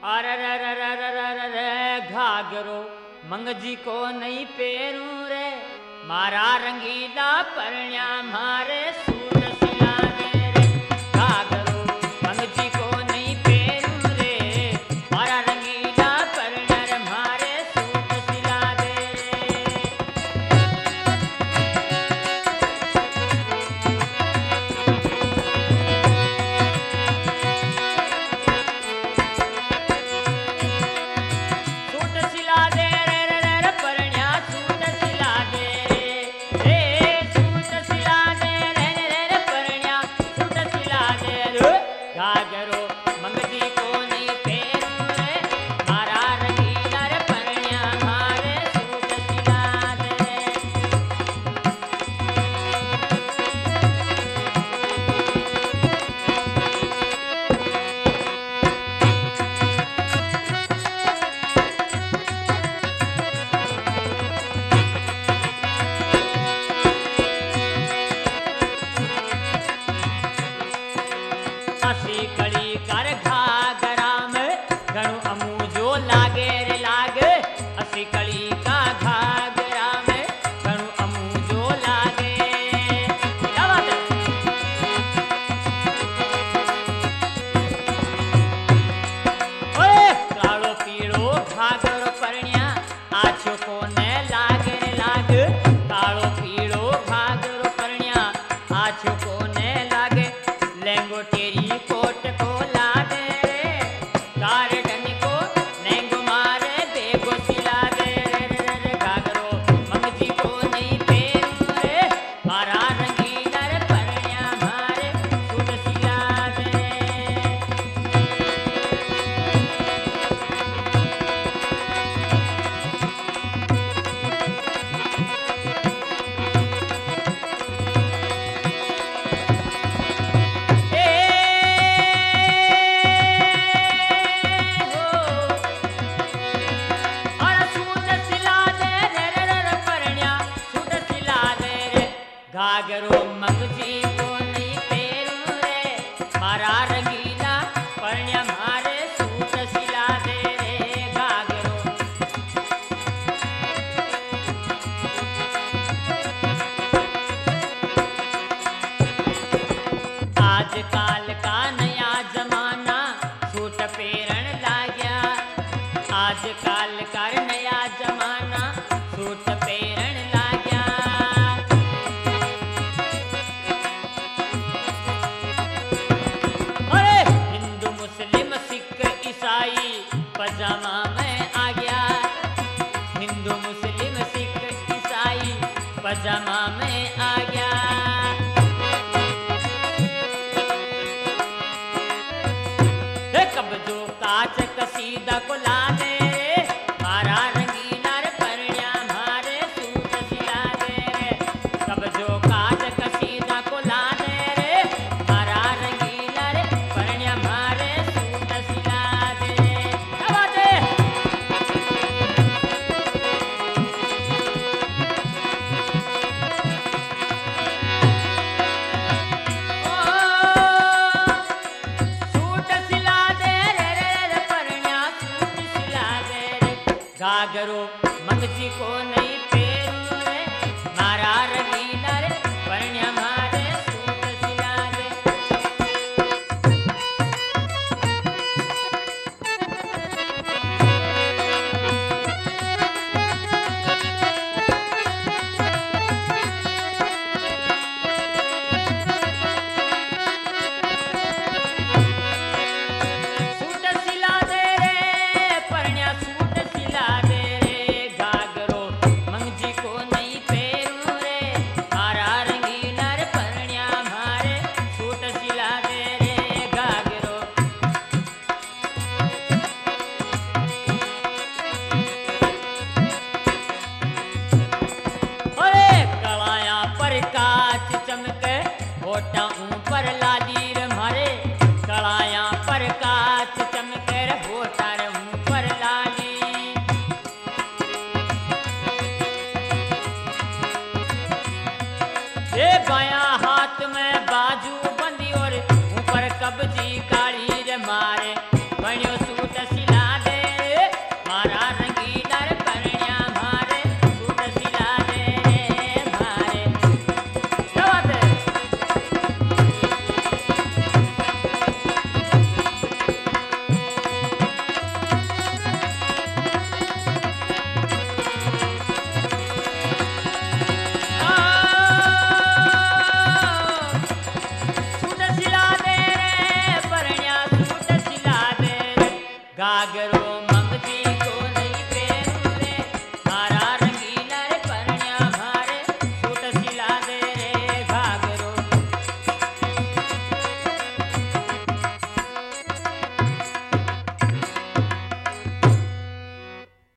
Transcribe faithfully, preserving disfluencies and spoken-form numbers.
अरे रे रे रे रे रे रे रे घाघरो मंगजी को नहीं पेरू रे मारा रंगीला परण्या मारे सूट सिला दे रे घाघरो मंगजी को नहीं पेरू रे मारा रंगीला परण्या रे मारे सूट सिला दे रे। सूट सिला दे रे रे रे रे परण्या सूट सिला दे रे रे सूट सिला दे रे रे रे रे परण्या सूट सिला दे रे घाघरो मंगजी को नहीं पेरू रे मारा रंगीला रे परण्या मारे सूट सिला दे रे। असी कड़ी कर घाघरा में घणो अमू जो लागे रे लागे असी कड़ी का घाघरा में घणो अमू जो लागे। क्या बात है? ओए कालो पीड़ो घाघरो परण्या आछो कोने लागे रे लाग कालो पीड़ो घाघरो परण्या आछो कोने लागे लेंगो तेरी कोट को ला दे रे गार्डन को लेंगो मारे बेगो सिला दे रे रे रे रे घाघरो मंगजी को नहीं पेरू रे मारा रंगीला रे परण्या मारे सूट सिला दे रे। घाघरो मंगजी को नहीं पेरू रे मारा रंगीला परण्या मारे सूट सिला दे रे घाघरो। आजकल का नया जमाना सूट पेरण लाग्या आजकल का नया जमाना सूट पेरण लाग्या। अरे हिंदू मुस्लिम सिख ईसाई पजामा में आ गया हिंदू मुस्लिम सिख ईसाई पजामा में आ गया। हे कब्जो काच कसीदा को ला दे रे मारा रंगीला रे परण्या मारे सूट सिला दे रे कब्जो काच कसीदा को ला दे रे मारा रंगीला रे परण्या मारे सूट सिला दे रे। क्या बात है? सूट सिला दे रे रे रे परण्या सूट सिला दे रे घाघरो मंगजी को नहीं पेरू रे मारा रंगीला रे परण्या मारे सूट सिला दे। सूट सिला दे रे परण्या सूट सिला दे रे घाघरो मंगजी को नहीं पेरू रे मारा रंगीला रे परण्या मारे सूट सिला दे रे घाघरो। अरे कलाया पर काच चमके होठा ऊपर लाली रे मारे कलाया पर काच चमके रे होठा रे ऊपर लाली। ये बाया हाथ में बाजू बंदी और ऊपर कब्जी काली रे मारे बण्यो